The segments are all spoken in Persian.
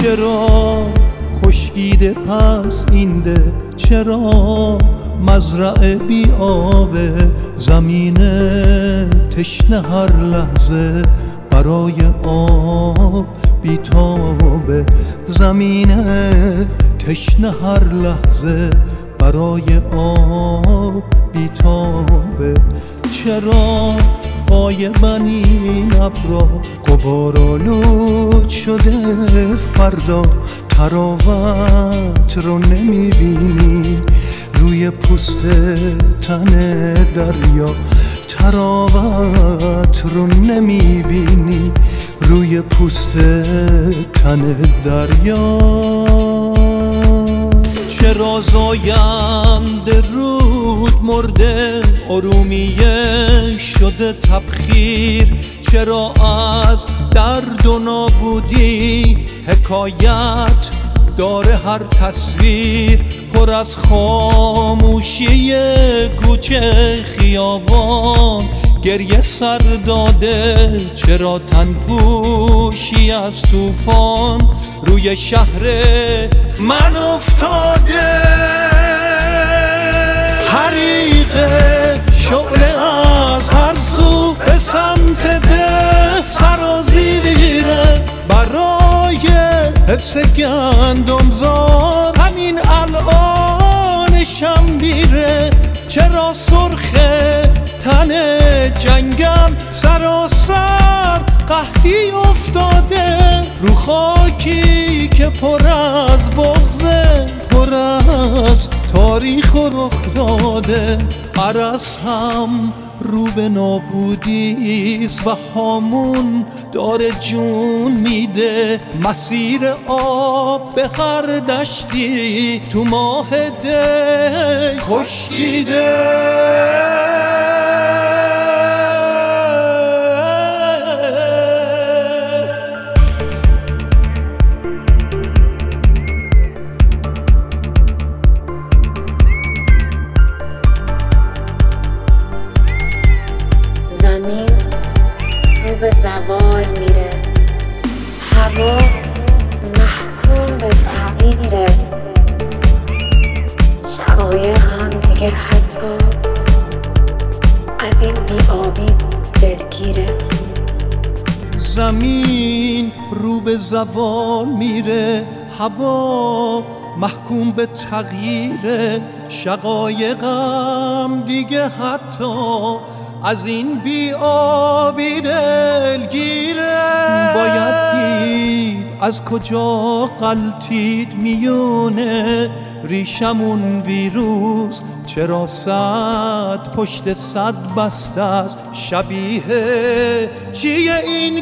چرا خشکیده پس این ده؟ چرا مزرعه بی آبه؟ زمین تشنه هر لحظه برای آب بی تابه. زمین تشنه هر لحظه برای آب بی تابه. چرا غایبن این ابرا؟ غبارآلود شده فردا. تراوت رو نمیبینی روی پوست تن دریا. تراوت رو نمیبینی روی پوست تن دریا. چرا زاینده رود مرده ارومیه شده تبخیر؟ چرا از درد و نابودی حکایت داره هر تصویر؟ پر از خاموشی کوچه خیابان گریه سر داده. چرا تن پوشی از طوفان روی شهر من افتاده؟ حریق شعله از هر سو به سمت ده سرازیره برای حفظ گندمزار. همین الان شمدیره. چرا سرخه تن جنگل سراسر قحطی افتاده رو خاکی که پر از بغضه، پر از تاریخ و رخ داده. عرس هم رو به نابودیست و هامون داره جون میده. مسیر آب به هر دشتی تو ماه دی خشکیده. زمین رو به زوال میره، هوا محکوم به تغییره. شقایق هم دیگه حتی از این بی‌آبی دلگیره. زمین رو به زوال میره، هوا محکوم به تغییره. شقایقم دیگه حتی از این بی‌آبی دلگیره. باید دید از کجا غلطید میونه ریشمون ویروس. چرا صد پشت صد بسته است؟ شبیه چیه این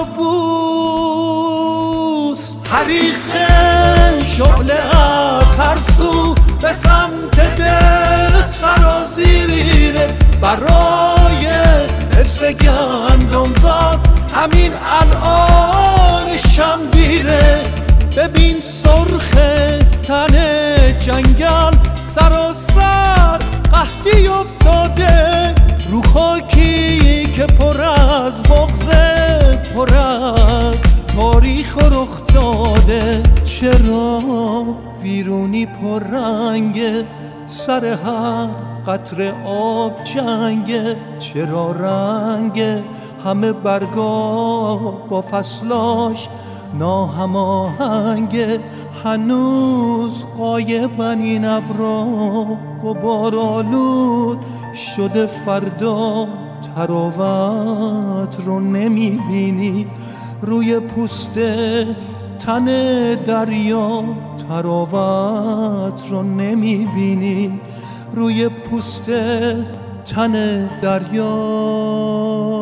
کابوس؟ حریق شعله از هر سو به سمت ده سرازیره برای حفظ گندمزار. همین الان شمدیره. ببین سرخ تن جنگل سراسر قحطی افتاده رو خاکی که پر از بغضه، پر از تاریخ و رخ داده. چرا ویرونی پر رنگه سر هر قطره آب جنگه؟ چرا رنگ همه برگا با فصلاش ناهماهنگه؟ هنوز غایبن این ابرا غبارآلود شده فردا. تراوت رو نمیبینی روی پوست تن دریا. تراوت رو نمیبینی روی پوست تن دریا.